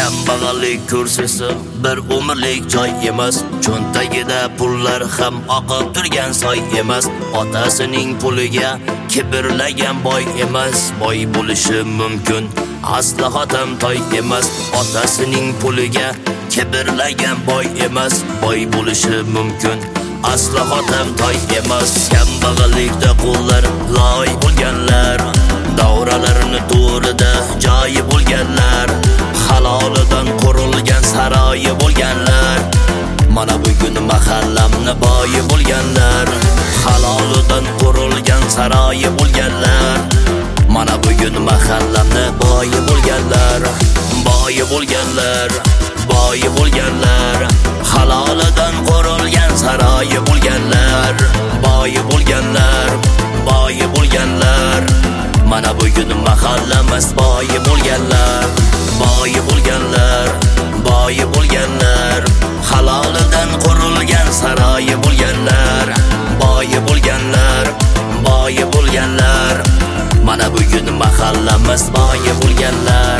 Kambag'allik kursisi bir umrlik joy emas. Cho'ntagida pullar ham oqib turgan soy emas. Otasining puliga kibrlagan boy emas. Boy bo'lishi mumkin, asli xotam toy emas. Otasining puliga kibrlagan boy emas. Boy bo'lishi mumkin, asli xotam toy emas. Kambag'allikda qullar loy bo'lganlar, davralarni to'rida joyi bo'lganlar, halolidan qurilgan saroyi bo'lganlar. Mana bugun mahallamni boyi bo'lganlar, halolidan qurilgan saroyi bo'lganlar. Mana bugun mahallamni boyi bo'lganlar, boyi bo'lganlar, boyi bo'lganlar, halolidan qurilgan saroyi bo'lganlar. Boyi bo'lganlar, boyi bo'lganlar. Mana bugun mahallamiz boyi bo'lganlar, boyi bo'lganlar, boyi bo'lganlar, halolidan qurilgan saroyi bo'lganlar. Boyi bo'lganlar, boyi bo'lganlar. Mana bugun mahallamiz boyi bo'lganlar.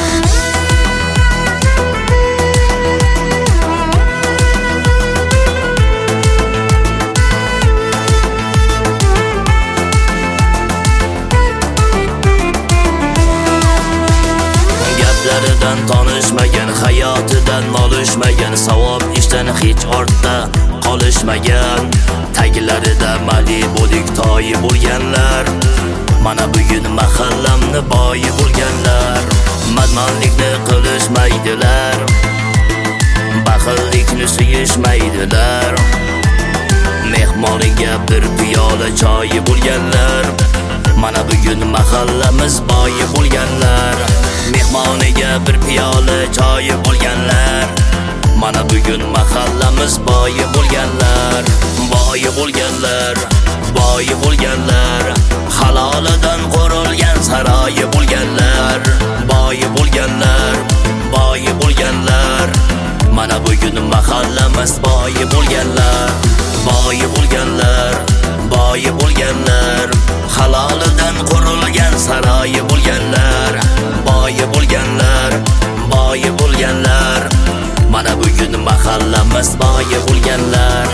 Gaplaridan tanishmagan, hayotidan nolishmagan, savob ishdan hech ortda qolishmagan, taglarida Malibu'dek toyi bo'lganlar. Mana bugun mahallamni boyi bo'lganlar. Madmanlikni qilishmaydilar, baxillikni suyishmaydilar. Mehmoniga bir piyola choyi bo'lganlar. Mana bugun mahallamiz boyi bo'lganlar. Mehmoniga bir piyola choyi bo'lganlar. Mana bugun mahallamiz boyi bo'lganlar, boyi bo'lganlar, boyi bo'lganlar, halolidan qurilgan saroyi bo'lganlar. Boyi bo'lganlar, boyi bo'lganlar. Mana bugun mahallamiz boyi bo'lganlar, boyi bo'lganlar, boyi bo'lganlar, halolidan qurilgan saroyi bo'lganlar. Boyi bo'lganlar, boyi bo'lganlar. Mana bugun mahallamiz boyi bo'lganlar.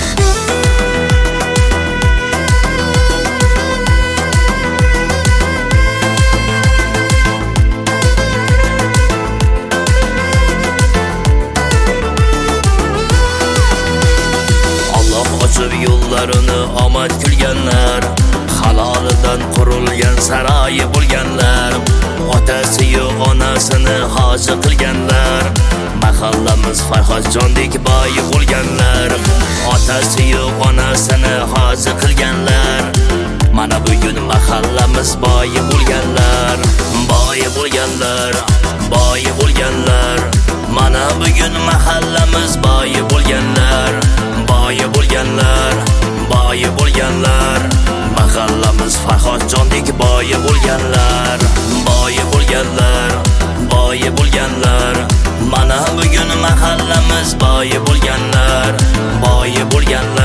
Alloh ochib yo'llarini omad kulganlar, halolidan qurilgan saroyi bo'lganlar. Otasi-yu onasini hoji qilganlar. Mahallamiz Farhodjondek boyi bo'lganlar. Otasi-yu onasini hoji qilganlar. Mana bugun mahallamiz boyi bo'lganlar, boyi bo'lganlar, boyi bo'lganlar. Mana bugun mahallamiz boyi bo'lganlar, boyi bo'lganlar, boyi bo'lganlar. Mahallamiz Farhodjondek boyi bo'lganlar, boyi bo'lganlar, boyi bo'lganlar. Mana bugun mahallamiz boyi bo'lganlar, boyi bo'lganlar.